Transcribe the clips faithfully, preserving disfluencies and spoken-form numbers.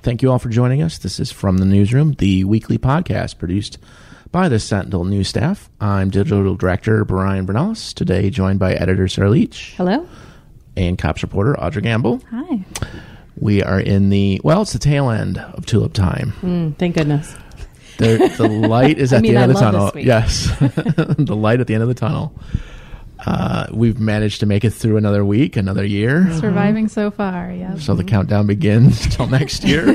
Thank you all for joining us. This is From the Newsroom, the weekly podcast produced by the Sentinel news staff. I'm Digital Director Brian Bernalis, today joined by Editor Sarah Leach. Hello. And Cops Reporter Audra Gamble. Hi. We are in the, well, it's the tail end of Tulip Time. Mm, thank goodness. The, the light is at I mean, the end I of the love tunnel. this week. Yes. The light at the end of the tunnel. Uh, we've managed to make it through another week, another year. Mm-hmm. Surviving so far, yeah. So the countdown begins until next year.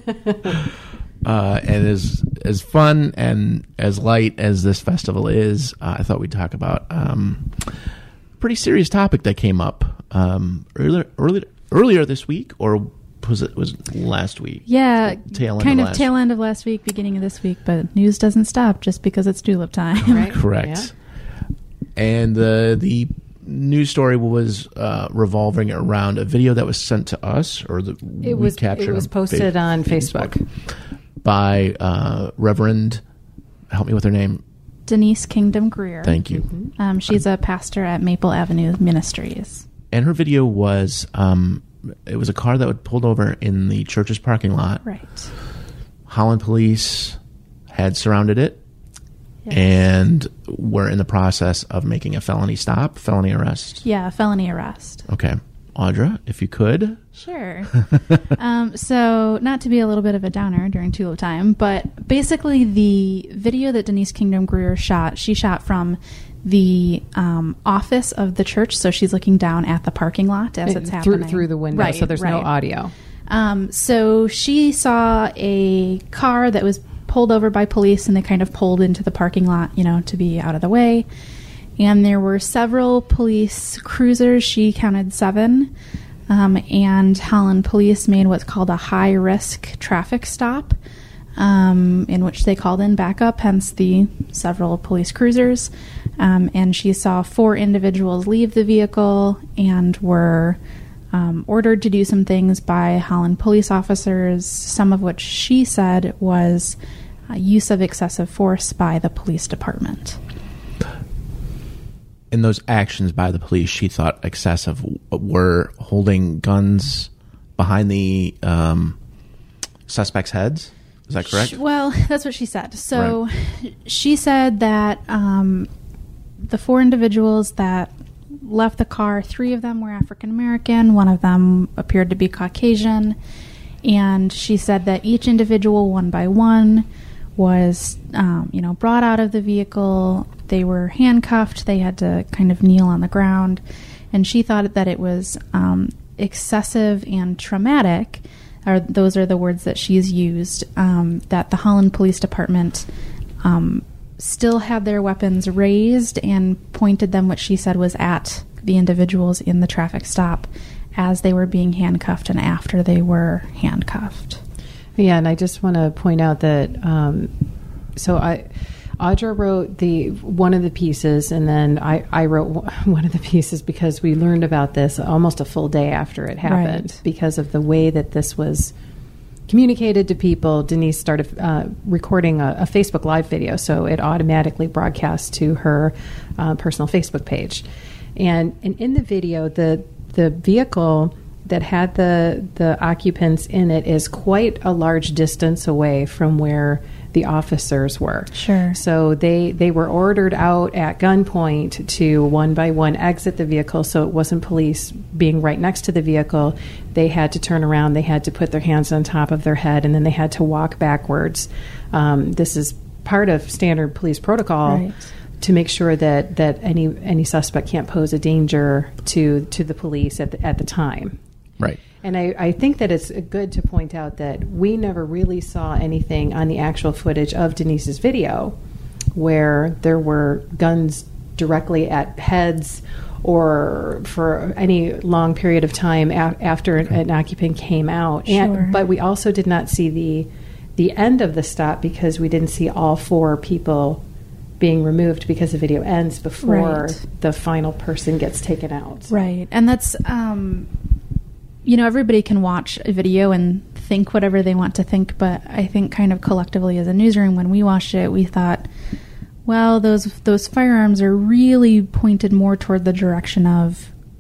Uh, and as as fun and as light as this festival is, uh, I thought we'd talk about um, a pretty serious topic that came up um, earlier earlier earlier this week, or was it was it last week? Yeah, tail end kind of, of last tail end of last week, beginning of this week. But news doesn't stop just because it's Tulip Time. Right. Correct. Yeah. And the the news story was uh, revolving around a video that was sent to us, or the It we was captured it was on posted fa- on Facebook. by uh, Reverend, help me with her name. Denise Kingdom Greer. Thank you. Mm-hmm. Um, she's a pastor at Maple Avenue Ministries. And her video was, um, it was a car that was pulled over in the church's parking lot. Right. Holland police had surrounded it. Yes. And were in the process of making a felony stop, felony arrest. Yeah, felony arrest. Okay. Audra, if you could. Sure. um, so, not to be a little bit of a downer during Tulip Time, but basically the video that Denise Kingdom Greer shot, she shot from the um, office of the church. So she's looking down at the parking lot as it's through, happening. Through the window, right, so there's right. no audio. Um, so she saw a car that was pulled over by police, and they kind of pulled into the parking lot, you know, to be out of the way. And there were several police cruisers. She counted seven. Um, and Holland police made what's called a high-risk traffic stop, um, in which they called in backup, hence the several police cruisers. Um, and she saw four individuals leave the vehicle and were um, ordered to do some things by Holland police officers, some of which she said was uh, use of excessive force by the police department. In those actions by the police, she thought excessive, were holding guns behind the um, suspects' heads. Is that correct? She, well, that's what she said. So Right. she said that um, the four individuals that left the car, three of them were African American, one of them appeared to be Caucasian, and she said that each individual, one by one, was um, you know, brought out of the vehicle. They were handcuffed. They had to kind of kneel on the ground, and she thought that it was um, excessive and traumatic. Or those are the words that she's used. Um, that the Holland Police Department um, still had their weapons raised and pointed them, what she said was at the individuals in the traffic stop as they were being handcuffed and after they were handcuffed. Yeah, and I just want to point out that um, so I. Audra wrote the one of the pieces, and then I, I wrote one of the pieces because we learned about this almost a full day after it happened. Right. Because of the way that this was communicated to people. Denise started uh, recording a, a Facebook Live video, so it automatically broadcast to her uh, personal Facebook page. And, and in the video, the the vehicle that had the the occupants in it is quite a large distance away from where the officers were. Sure. So they, they were ordered out at gunpoint to one by one exit the vehicle, so it wasn't police being right next to the vehicle. They had to turn around, they had to put their hands on top of their head, and then they had to walk backwards. Um, this is part of standard police protocol. Right. To make sure that, that any any suspect can't pose a danger to to the police at the, at the time. Right. And I, I think that it's good to point out that we never really saw anything on the actual footage of Denise's video where there were guns directly at heads or for any long period of time a- after an, an occupant came out. Sure. And, but we also did not see the the end of the stop because we didn't see all four people being removed because the video ends before Right. the final person gets taken out. Right. And that's, um, you know, everybody can watch a video and think whatever they want to think, but I think kind of collectively as a newsroom, when we watched it, we thought, well, those those firearms are really pointed more toward the direction of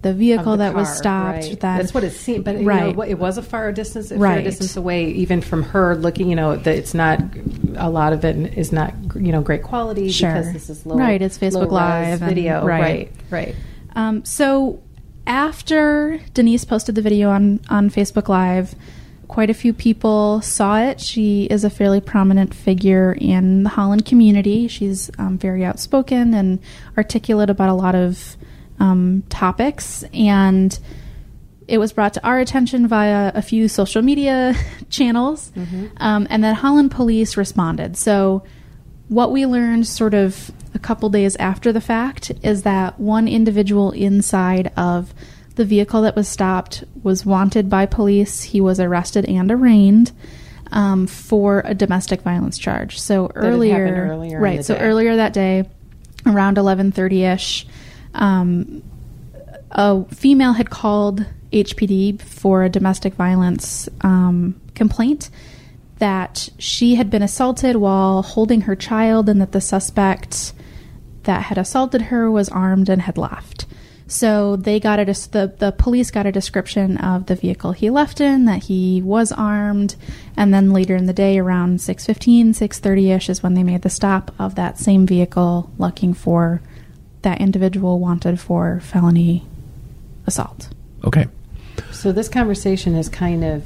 the vehicle Of the that was car, stopped. right. That, That's what it seemed, but you Right. know, it was a far distance, a Right. fair distance away, even from her looking. You know, that it's not a lot of it is not you know great quality Sure. because this is low, Right, it's Facebook low-res Live and- video, right. right, right. Um, so after Denise posted the video on, on Facebook Live, quite a few people saw it. She is a fairly prominent figure in the Holland community. She's um, very outspoken and articulate about a lot of um, topics. And it was brought to our attention via a few social media channels. Mm-hmm. Um, and then Holland police responded. So what we learned sort of a couple days after the fact is that one individual inside of the vehicle that was stopped was wanted by police. He was arrested and arraigned um, for a domestic violence charge. So That had earlier, happened earlier in right? the So day. earlier that day, around eleven thirty ish, um, a female had called H P D for a domestic violence um, complaint that she had been assaulted while holding her child and that the suspect that had assaulted her was armed and had left. So they got a des- the the police got a description of the vehicle he left in, that he was armed, and then later in the day, around six fifteen, six thirty ish, is when they made the stop of that same vehicle, looking for that individual wanted for felony assault. Okay. So this conversation has kind of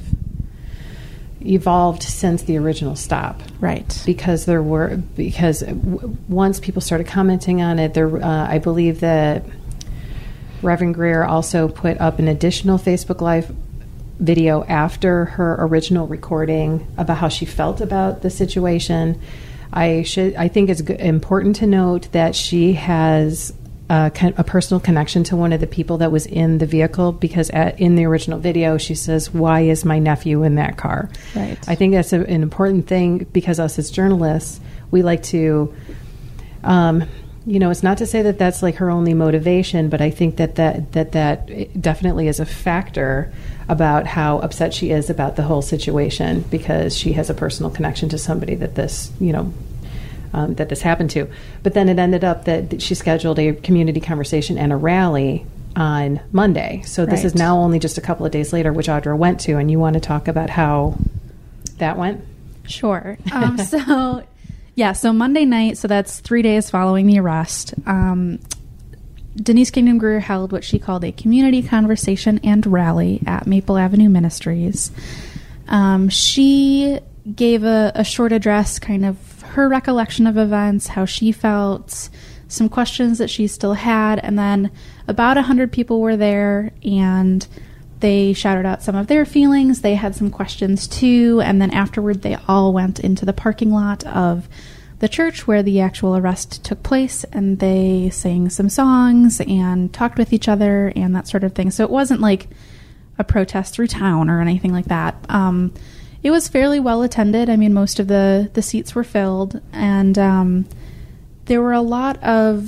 evolved since the original stop. Right. Because there were because w- once people started commenting on it, there uh, I believe that Reverend Greer also put up an additional Facebook Live video after her original recording about how she felt about the situation. I should I think it's g- important to note that she has a, con- a personal connection to one of the people that was in the vehicle, because at, in the original video she says, "Why is my nephew in that car?" Right. I think that's a, an important thing, because us as journalists, we like to, um, you know, it's not to say that that's like her only motivation, but I think that that, that that definitely is a factor about how upset she is about the whole situation, because she has a personal connection to somebody that this, you know, um, that this happened to. But then it ended up that she scheduled a community conversation and a rally on Monday. So this Right. is now only just a couple of days later, which Audra went to, and you want to talk about how that went? Sure. Um, so, yeah, so Monday night, so that's three days following the arrest, um, Denise Kingdom Greer held what she called a community conversation and rally at Maple Avenue Ministries. Um, she gave a, a short address, kind of her recollection of events, how she felt, some questions that she still had, and then about one hundred people were there, and they shouted out some of their feelings. They had some questions too, and then afterward they all went into the parking lot of the church where the actual arrest took place, and they sang some songs and talked with each other and that sort of thing. So it wasn't like a protest through town or anything like that. Um, it was fairly well attended. I mean, most of the, the seats were filled, and um, there were a lot of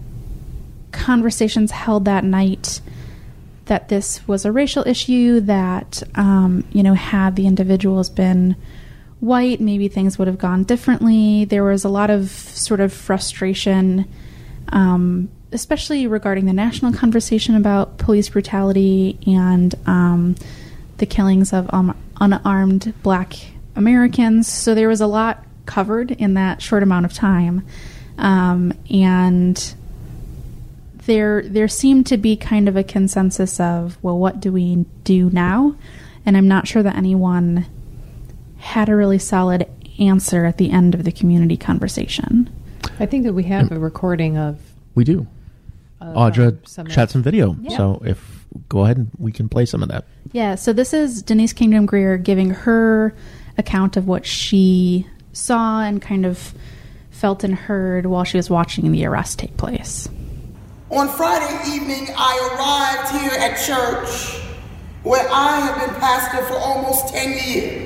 conversations held that night that this was a racial issue, that, um, you know, had the individuals been white, maybe things would have gone differently. There was a lot of sort of frustration, um, especially regarding the national conversation about police brutality and um, the killings of um, unarmed black Americans. So there was a lot covered in that short amount of time. Um, and there there seemed to be kind of a consensus of, well, what do we do now? And I'm not sure that anyone had a really solid answer at the end of the community conversation. I think that we have a recording of... We do. of, Audra um, some shot of- some video, Yeah. so if go ahead and we can play some of that. Yeah, so this is Denise Kingdom Greer giving her account of what she saw and kind of felt and heard while she was watching the arrest take place. On Friday evening, I arrived here at church, where I have been pastor for almost ten years.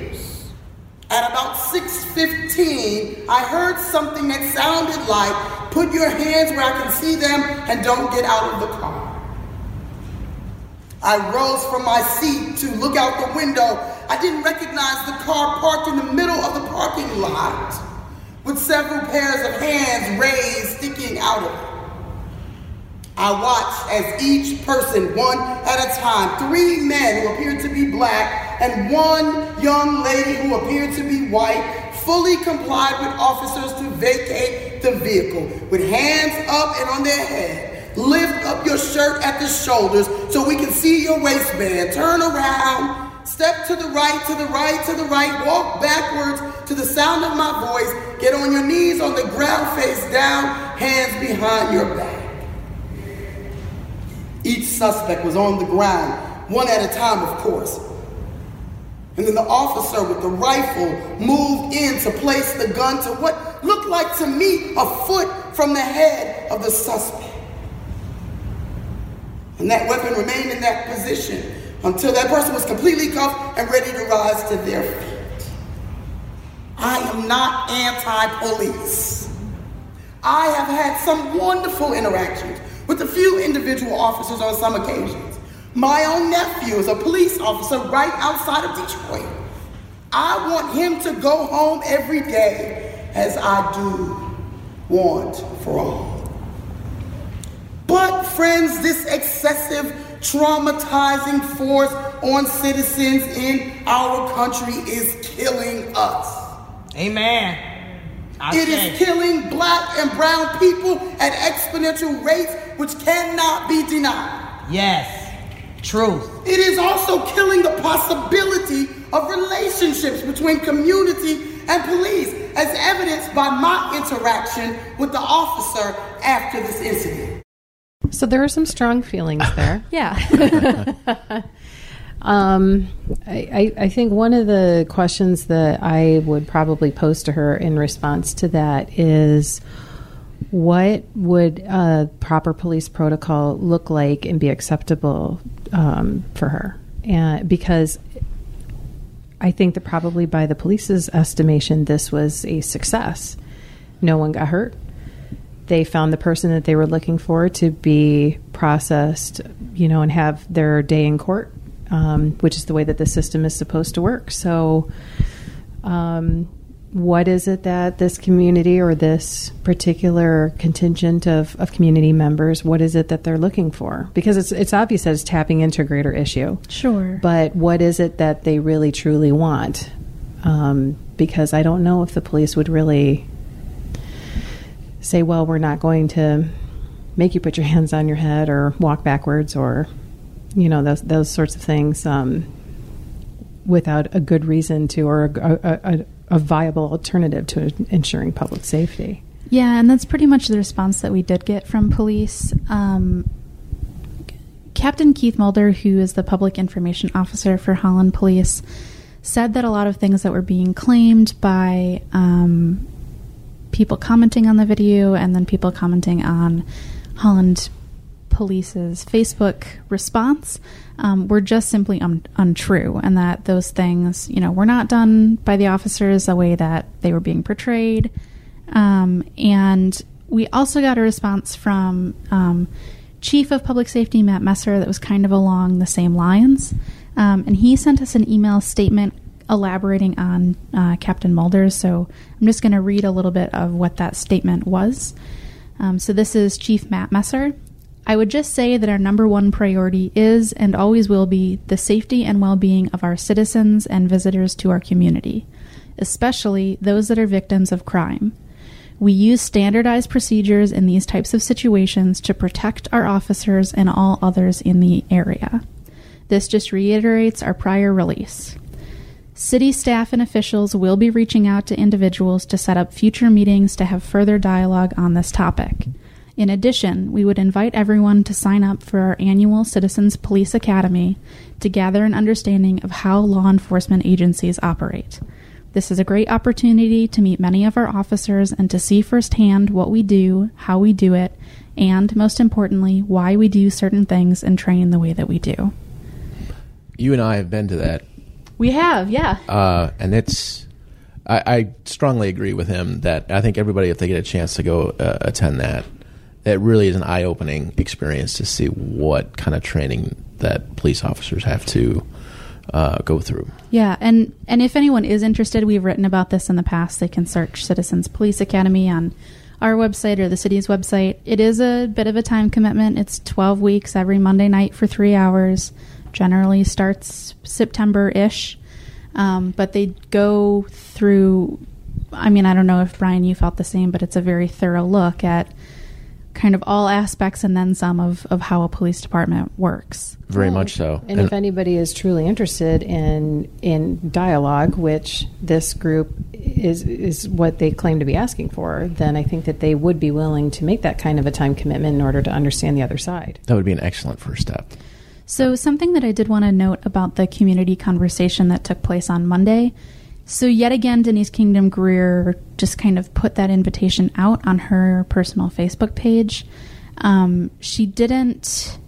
At about six fifteen, I heard something that sounded like, "Put your hands where I can see them and don't get out of the car." I rose from my seat to look out the window. I didn't recognize the car parked in the middle of the parking lot, with several pairs of hands raised, sticking out of it. I watched as each person, one at a time, three men who appeared to be black and one young lady who appeared to be white, fully complied with officers to vacate the vehicle with hands up and on their head. Lift up your shirt at the shoulders so we can see your waistband. Turn around, step to the right, to the right, to the right, walk backwards to the sound of my voice. Get on your knees on the ground, face down, hands behind your back. Each suspect was on the ground, one at a time, of course. And then the officer with the rifle moved in to place the gun to what looked like to me a foot from the head of the suspect. And that weapon remained in that position until that person was completely cuffed and ready to rise to their feet. I am not anti-police. I have had some wonderful interactions with a few individual officers on some occasions. My own nephew is a police officer right outside of Detroit. I want him to go home every day as I do want for all. But friends, this excessive traumatizing force on citizens in our country is killing us. Amen. I It say. is killing black and brown people at exponential rates which cannot be denied. Yes. Truth. It is also killing the possibility of relationships between community and police, as evidenced by my interaction with the officer after this incident. So there are some strong feelings there. Yeah. Um, I, I think one of the questions that I would probably pose to her in response to that is, what would a proper police protocol look like and be acceptable um, for her? And because I think that probably by the police's estimation, this was a success. No one got hurt. They found the person that they were looking for to be processed, you know, and have their day in court. Um, which is the way that the system is supposed to work. So um, what is it that this community or this particular contingent of, of community members, what is it that they're looking for? Because it's it's obvious that it's tapping into a greater issue. Sure. But what is it that they really, truly want? Um, because I don't know if the police would really say, well, we're not going to make you put your hands on your head or walk backwards or... you know, those those sorts of things um, without a good reason to, or a, a, a viable alternative to ensuring public safety. Yeah, and that's pretty much the response that we did get from police. Um, Captain Keith Mulder, who is the public information officer for Holland Police, said that a lot of things that were being claimed by um, people commenting on the video and then people commenting on Holland Police's Facebook response um, were just simply un- untrue, and that those things, you know, were not done by the officers the way that they were being portrayed. Um, and we also got a response from um, Chief of Public Safety Matt Messer that was kind of along the same lines, um, and he sent us an email statement elaborating on uh, Captain Mulder's. So I'm just going to read a little bit of what that statement was. Um, so this is Chief Matt Messer. I would just say that our number one priority is and always will be the safety and well-being of our citizens and visitors to our community, especially those that are victims of crime. We use standardized procedures in these types of situations to protect our officers and all others in the area. This just reiterates our prior release. City staff and officials will be reaching out to individuals to set up future meetings to have further dialogue on this topic. In addition, we would invite everyone to sign up for our annual Citizens Police Academy to gather an understanding of how law enforcement agencies operate. This is a great opportunity to meet many of our officers and to see firsthand what we do, how we do it, and, most importantly, why we do certain things and train the way that we do. You and I have been to that. We have, yeah. Uh, and it's... I, I strongly agree with him that I think everybody, if they get a chance to go uh, attend that, it really is an eye-opening experience to see what kind of training that police officers have to uh, go through. Yeah, and, and if anyone is interested, we've written about this in the past. They can search Citizens Police Academy on our website or the city's website. It is a bit of a time commitment. It's twelve weeks every Monday night for three hours. Generally starts September-ish. Um, but they go through, I mean, I don't know if, Brian, you felt the same, but it's a very thorough look at kind of all aspects and then some of, of how a police department works. Very Well, much so. And, if anybody is truly interested in in dialogue, which this group is is what they claim to be asking for, then I think that they would be willing to make that kind of a time commitment in order to understand the other side. That would be an excellent first step. So something that I did want to note about the community conversation that took place on Monday. So yet again, Denise Kingdom Greer just kind of put that invitation out on her personal Facebook page. Um, she didn't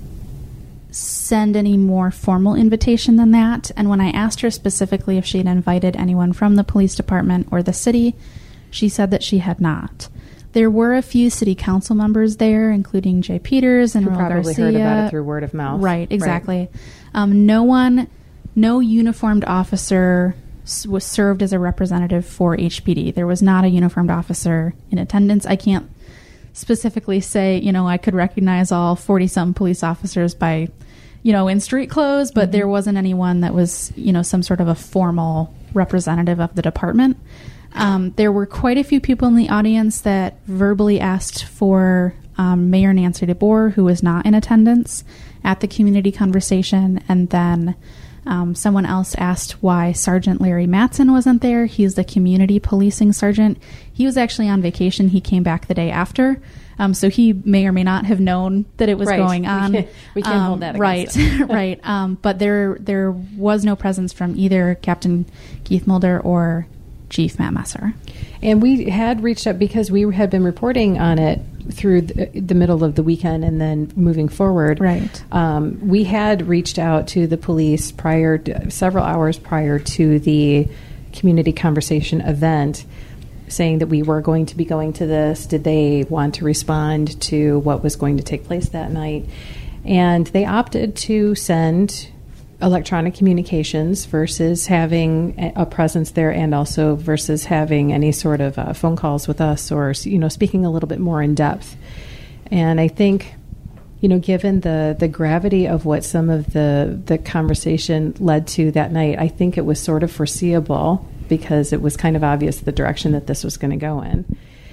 send any more formal invitation than that. And when I asked her specifically if she had invited anyone from the police department or the city, she said that she had not. There were a few city council members there, including Jay Peters and Who Earl probably Garcia. heard about it through word of mouth. Right, exactly. Um, no one, no uniformed officer s- was served as a representative for H P D. There was not a uniformed officer in attendance. I can't specifically say, you know, I could recognize all forty-some police officers by, you know, in street clothes, but mm-hmm. there wasn't anyone that was, you know, some sort of a formal representative of the department. Um, there were quite a few people in the audience that verbally asked for um, Mayor Nancy DeBoer, who was not in attendance at the community conversation, and then um, someone else asked why Sergeant Larry Matson wasn't there. He's the community policing sergeant. He was actually on vacation. He came back the day after, um, so he may or may not have known that it was Right. going on. We can't, we can't um, hold that right, against him. right. Um, but there, there was no presence from either Captain Keith Mulder or Chief Matt Messer. And we had reached out because we had been reporting on it through the, the middle of the weekend and then moving forward. Right. Um, we had reached out to the police prior, to, several hours prior to the community conversation event, saying that we were going to be going to this. Did they want to respond to what was going to take place that night? And they opted to send electronic communications versus having a presence there, and also versus having any sort of uh, phone calls with us, or, you know, speaking a little bit more in depth. And I think, you know, given the the gravity of what some of the the conversation led to that night, I think it was sort of foreseeable, because it was kind of obvious the direction that this was going to go in.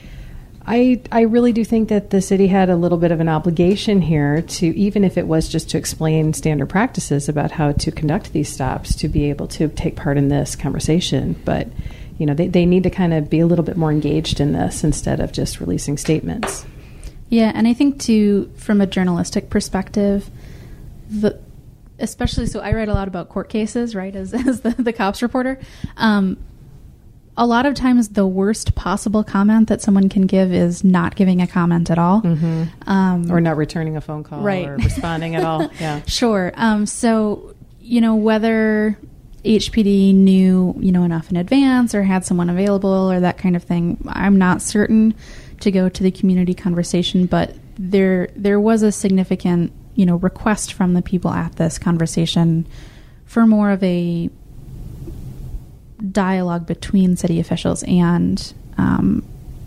I, I really do think that the city had a little bit of an obligation here to, even if it was just to explain standard practices about how to conduct these stops, to be able to take part in this conversation. But, you know, they, they need to kind of be a little bit more engaged in this instead of just releasing statements. Yeah, and I think, too, from a journalistic perspective, the especially, so I write a lot about court cases, right, as, as the, the cops reporter. Um, A lot of times the worst possible comment that someone can give is not giving a comment at all. Mm-hmm. Um, or not returning a phone call, right. or responding at all. Yeah. Sure. Um, so, you know, whether H P D knew, you know, enough in advance or had someone available or that kind of thing, I'm not certain to go to the community conversation, but there there was a significant, you know, request from the people at this conversation for more of a dialogue between city officials and um,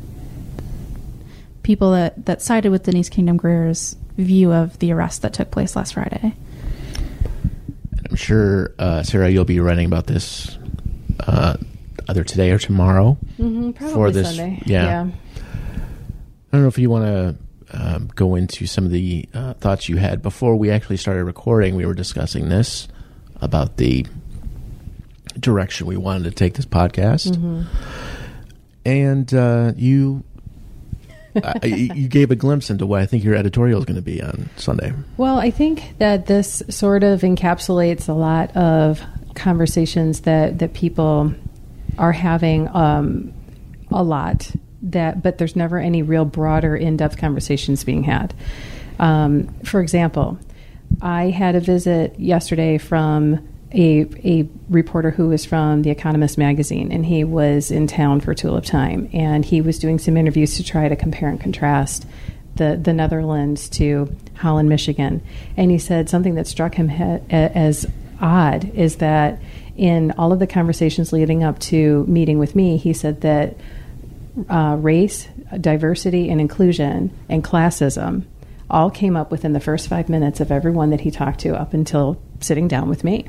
people that, that sided with Denise Kingdom Greer's view of the arrest that took place last Friday. I'm sure, uh, Sarah, you'll be writing about this uh, either today or tomorrow. Mm-hmm, probably for this, Sunday. Yeah. yeah. I don't know if you want to um, go into some of the uh, thoughts you had. Before we actually started recording, we were discussing this, about the direction we wanted to take this podcast. Mm-hmm. And uh, you uh, you gave a glimpse into what I think your editorial is going to be on Sunday. Well, I think that this sort of encapsulates a lot of conversations that, that people are having um, a lot, that but there's never any real broader, in-depth conversations being had. Um, for example, I had a visit yesterday from a a reporter who was from The Economist magazine, and he was in town for Tulip Time, and he was doing some interviews to try to compare and contrast the, the Netherlands to Holland, Michigan. And he said something that struck him he- as odd is that in all of the conversations leading up to meeting with me, he said that uh, race, diversity, and inclusion, and classism all came up within the first five minutes of everyone that he talked to up until sitting down with me.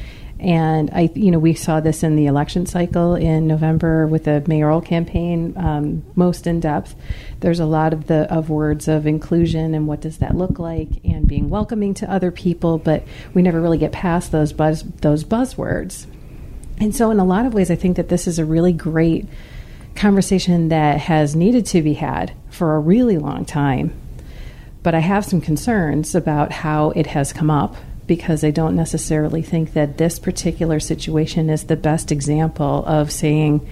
And I, you know, we saw this in the election cycle in November with the mayoral campaign, um, most in depth. There's a lot of the of words of inclusion and what does that look like, and being welcoming to other people, but we never really get past those buzz those buzzwords. And so, in a lot of ways, I think that this is a really great conversation that has needed to be had for a really long time. But I have some concerns about how it has come up, because I don't necessarily think that this particular situation is the best example of saying,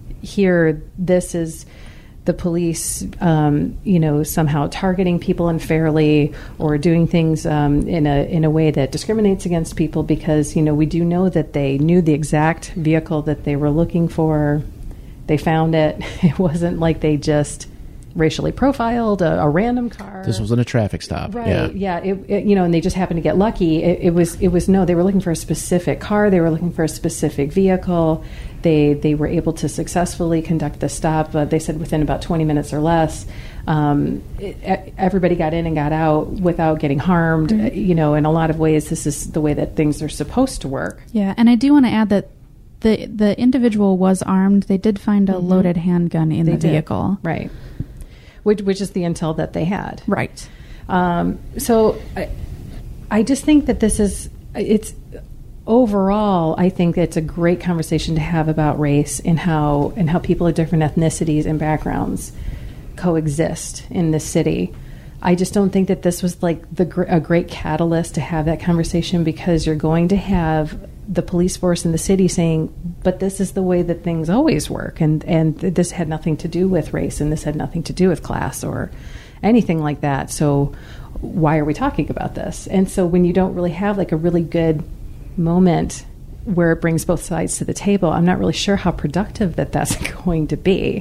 here, this is the police, um, you know, somehow targeting people unfairly or doing things um, in a in a way that discriminates against people, because, you know, we do know that they knew the exact vehicle that they were looking for. They found it. It wasn't like they just racially profiled a, a random car. This wasn't a traffic stop. Right. Yeah. Yeah. It, it, you know, and they just happened to get lucky. It, it was. It was no. They were looking for a specific car. They were looking for a specific vehicle. They they were able to successfully conduct the stop. Uh, they said within about twenty minutes or less. Um, it, everybody got in and got out without getting harmed. Mm-hmm. You know, in a lot of ways, this is the way that things are supposed to work. Yeah, and I do want to add that the the individual was armed. They did find a Mm-hmm. loaded handgun in They the did. vehicle. Right. Which which is the intel that they had. Right. Um, so I, I just think that this is, it's overall, I think it's a great conversation to have about race and how and how people of different ethnicities and backgrounds coexist in this city. I just don't think that this was like the gr- a great catalyst to have that conversation, because you're going to have the police force in the city saying, but this is the way that things always work, and and th- this had nothing to do with race, and this had nothing to do with class or anything like that. So why are we talking about this? And so when you don't really have like a really good moment where it brings both sides to the table, I'm not really sure how productive that that's going to be.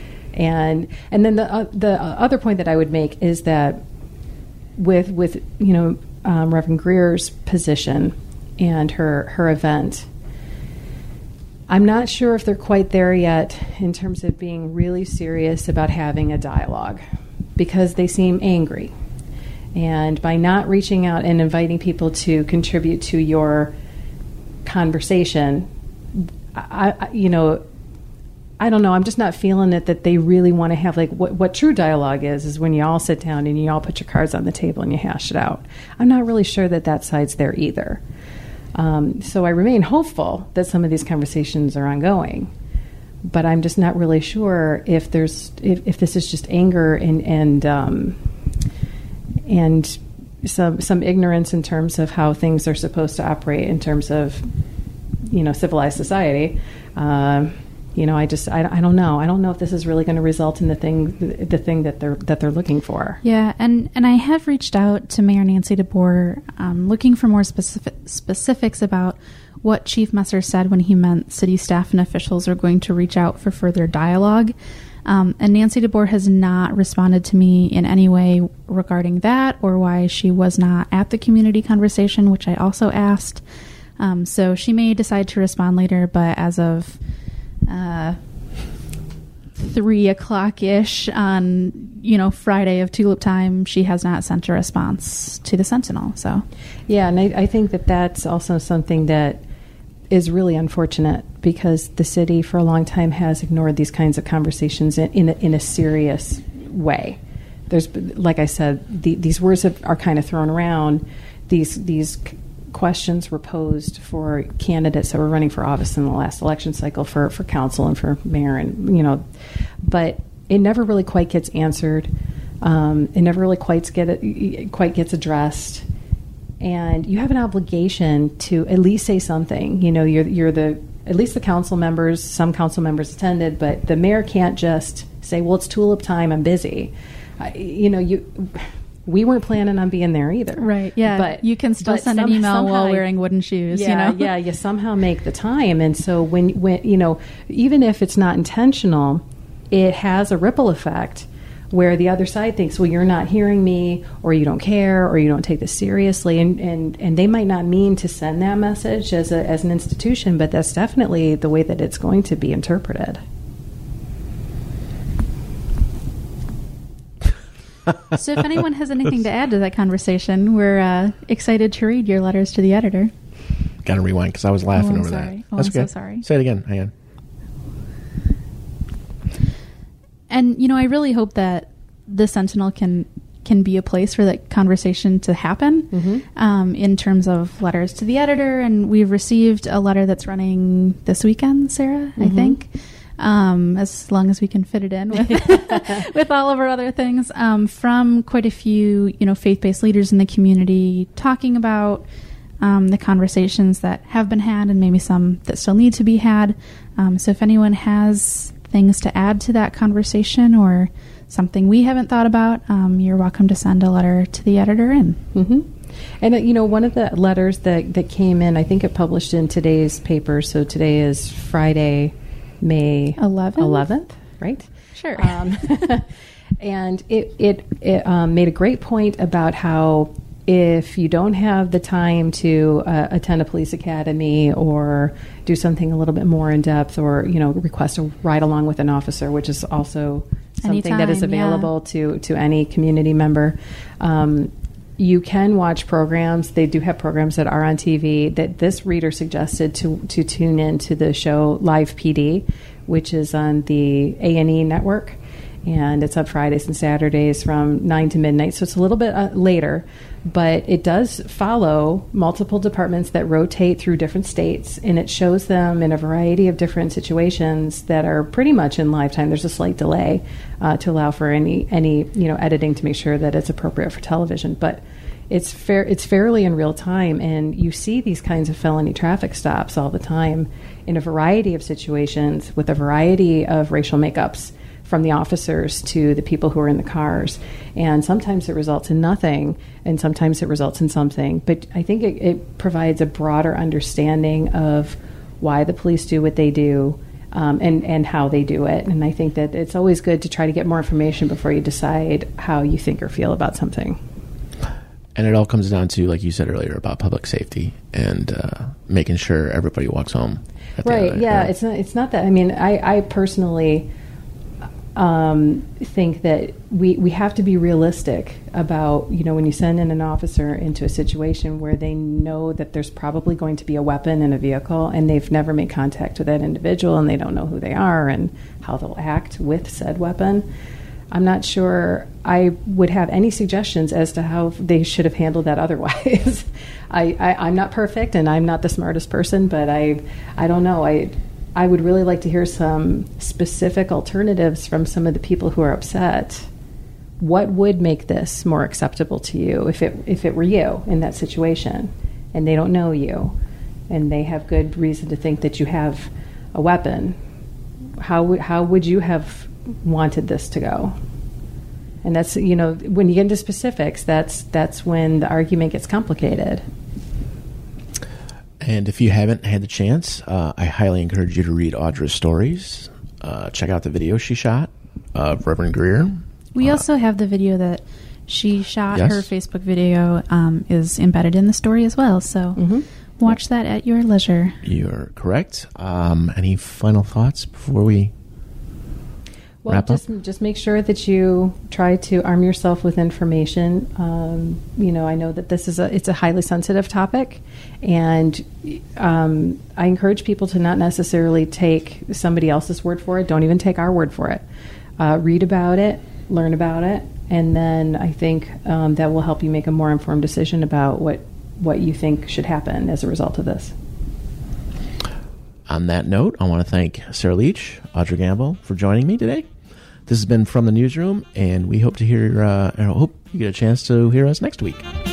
And and then the uh, the other point that I would make is that with with you know um, Reverend Greer's position and her her event, I'm not sure if they're quite there yet in terms of being really serious about having a dialogue, because they seem angry. And by not reaching out and inviting people to contribute to your conversation, I, I you know, I don't know, I'm just not feeling it that they really want to have, like, what, what true dialogue is, is when you all sit down and you all put your cards on the table and you hash it out. I'm not really sure that that side's there either. Um, so I remain hopeful that some of these conversations are ongoing, but I'm just not really sure if there's if, if this is just anger and and um, and some some ignorance in terms of how things are supposed to operate in terms of, you know, civilized society. Um, you know, I just I, I don't know. I don't know if this is really going to result in the thing the thing that they're that they're looking for. Yeah, and, and I have reached out to Mayor Nancy DeBoer, um, looking for more specific, specifics about what Chief Messer said when he meant city staff and officials are going to reach out for further dialogue. Um, and Nancy DeBoer has not responded to me in any way regarding that, or why she was not at the community conversation, which I also asked. Um, so she may decide to respond later, but as of uh, three o'clock ish on, you know, Friday of Tulip Time, she has not sent a response to the Sentinel. So, yeah, and I, I think that that's also something that is really unfortunate, because the city for a long time has ignored these kinds of conversations in in a, in a serious way. There's, like I said, the, these words have, are kind of thrown around. These these questions were posed for candidates that were running for office in the last election cycle for, for council and for mayor, and you know, but it never really quite gets answered. Um, it never really quite get it, quite gets addressed. And you have an obligation to at least say something. You know, you're you're the at least the council members. Some council members attended, but the mayor can't just say, "Well, it's tulip time. I'm busy." Uh, you know, you. We weren't planning on being there either. right, yeah. But you can still but send some- an email somehow- while wearing wooden shoes, Yeah, you know? yeah, you somehow make the time. And so when, when, you know, even if it's not intentional, it has a ripple effect where the other side thinks, well, you're not hearing me, or you don't care, or you don't take this seriously. And, and, and they might not mean to send that message as, a, as an institution, but that's definitely the way that it's going to be interpreted. So if anyone has anything to add to that conversation, we're uh, excited to read your letters to the editor. Got to rewind because I was laughing Oh, I'm over sorry. that. Oh, That's I'm so okay. sorry. Say it again. Hang on. And, you know, I really hope that the Sentinel can can be a place for that conversation to happen Mm-hmm. um, in terms of letters to the editor. And we've received a letter that's running this weekend, Sarah, I Mhm. think, um, as long as we can fit it in with, with all of our other things, um, from quite a few, you know, faith-based leaders in the community talking about um, the conversations that have been had and maybe some that still need to be had. Um, so if anyone has things to add to that conversation or something we haven't thought about, um, you're welcome to send a letter to the editor in. Mm-hmm. And, uh, you know, one of the letters that, that came in, I think it published in today's paper. So today is Friday, May eleventh? eleventh, right? Sure. Um, and it, it, it um, made a great point about how if you don't have the time to uh, attend a police academy or do something a little bit more in depth, or, you know, request a ride along with an officer, which is also something that is Anytime, yeah. available to, to any community member. Um, you can watch programs. They do have programs that are on T V that this reader suggested to, to tune in to the show Live P D, which is on the A and E network. And it's on Fridays and Saturdays from nine to midnight. So it's a little bit uh, later, but it does follow multiple departments that rotate through different states, and it shows them in a variety of different situations that are pretty much in live time. There's a slight delay uh, to allow for any any you know editing to make sure that it's appropriate for television, but it's fair. It's fairly in real time, and you see these kinds of felony traffic stops all the time in a variety of situations with a variety of racial makeups, from the officers to the people who are in the cars. And sometimes it results in nothing, and sometimes it results in something. But I think it, it provides a broader understanding of why the police do what they do, um, and, and how they do it. And I think that it's always good to try to get more information before you decide how you think or feel about something. And it all comes down to, like you said earlier, about public safety and uh, making sure everybody walks home. At the Right, end of the- yeah. It's not, it's not that. I mean, I, I personally um, think that we, we have to be realistic about, you know, when you send in an officer into a situation where they know that there's probably going to be a weapon in a vehicle and they've never made contact with that individual and they don't know who they are and how they'll act with said weapon. I'm not sure I would have any suggestions as to how they should have handled that otherwise. I, I, I'm not perfect and I'm not the smartest person, but I I don't know. I I would really like to hear some specific alternatives from some of the people who are upset. What would make this more acceptable to you if it if it were you in that situation and they don't know you and they have good reason to think that you have a weapon? How would how would you have wanted this to go? And that's, you know, when you get into specifics, that's that's when the argument gets complicated. And if you haven't had the chance, uh, I highly encourage you to read Audra's stories. Uh, check out the video she shot of Reverend Greer. We Uh, also have the video that she shot. Yes. Her Facebook video um, is embedded in the story as well. So Mhm. watch that at your leisure. You're correct. Um, any final thoughts before we Well, wrap just up? just make sure that you try to arm yourself with information. Um, you know, I know that this is a it's a highly sensitive topic, and um, I encourage people to not necessarily take somebody else's word for it. Don't even take our word for it. Uh, read about it, learn about it, and then I think um, that will help you make a more informed decision about what what you think should happen as a result of this. On that note, I want to thank Sarah Leach, Audra Gamble, for joining me today. This has been From the Newsroom, and we hope to hear. Uh, I hope you get a chance to hear us next week.